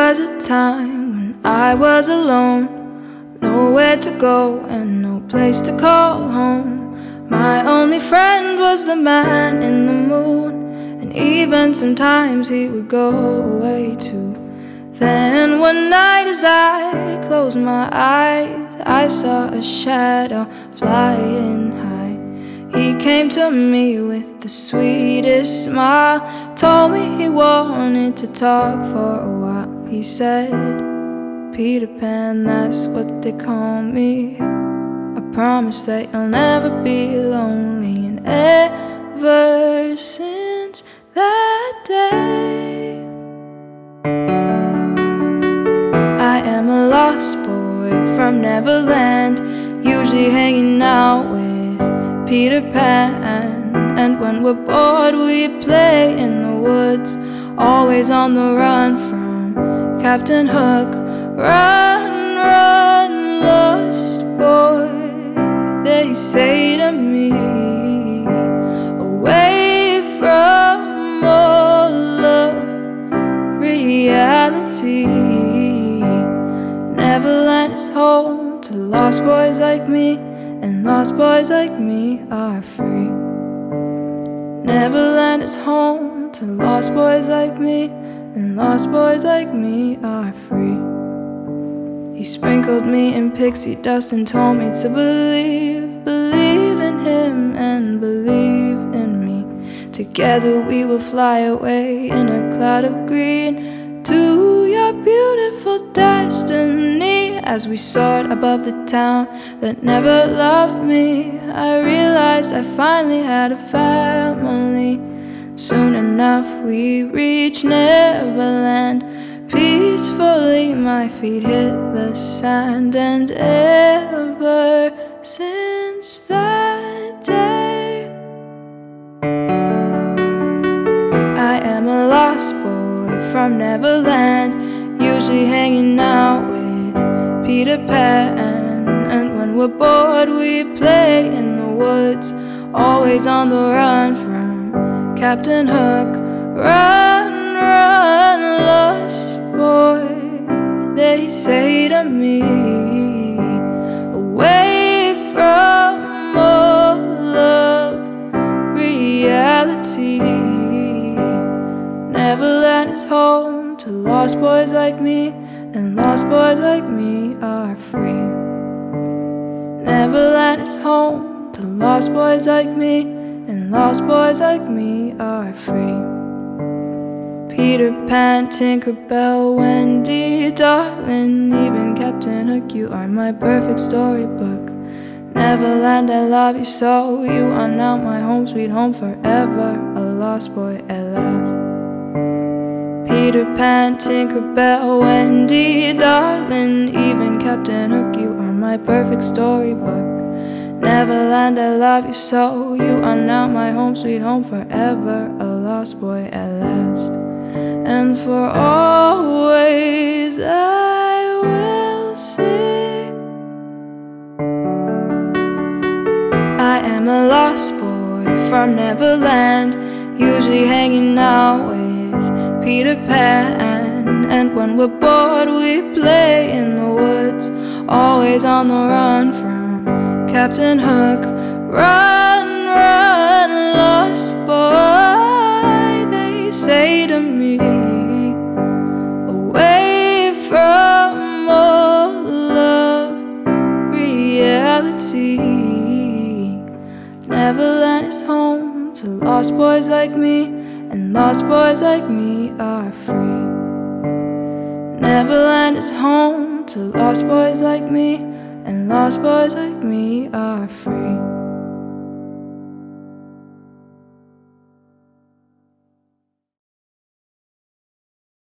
was a time when I was alone, nowhere to go and no place to call home. My only friend was the man in the moon, and even sometimes he would go away too. Then one night as I closed my eyes, I saw a shadow flying high. He came to me with the sweetest smile, told me he wanted to talk for a while. He said, "Peter Pan, that's what they call me. I promise that you'll never be lonely." And ever since that day, I am a lost boy from Neverland, usually hanging out with Peter Pan. And when we're bored we play in the woods, always on the run from Captain Hook. Run, run, lost boy, they say to me, away from all of reality. Neverland is home to lost boys like me, and lost boys like me are free. Neverland is home to lost boys like me, and lost boys like me are free. He sprinkled me in pixie dust and told me to believe in him and believe in me. Together we will fly away in a cloud of green to your beautiful destiny. As we soared above the town that never loved me, I realized I finally had a family. Soon enough we reached Neverland. Peacefully my feet hit the sand, and ever since that day, I am a lost boy from Neverland, usually hanging out with Peter Pan. And when we're bored we play in the woods, always on the run from Captain Hook. Run, run, lost boy, they say to me, away from all of reality. Neverland is home to lost boys like me, and lost boys like me are free. Neverland is home to lost boys like me, and lost boys like me are free. Peter Pan, Tinkerbell, Wendy, darling, even Captain Hook, you are my perfect storybook. Neverland, I love you so, you are now my home, sweet home forever, a lost boy at last. Peter Pan, Tinkerbell, Wendy, darling, even Captain Hook, you are my perfect storybook. Neverland, I love you so, you are now my home, sweet home forever, a lost boy at last. And for always I will say, I am a lost boy from Neverland, usually hanging out with Peter Pan. And when we're bored we play in the woods, always on the run from Captain Hook. Run, run, lost boy, they say to me, away from all of reality. Neverland is home to lost boys like me, and lost boys like me are free. Neverland is home to lost boys like me, and lost boys like me are free.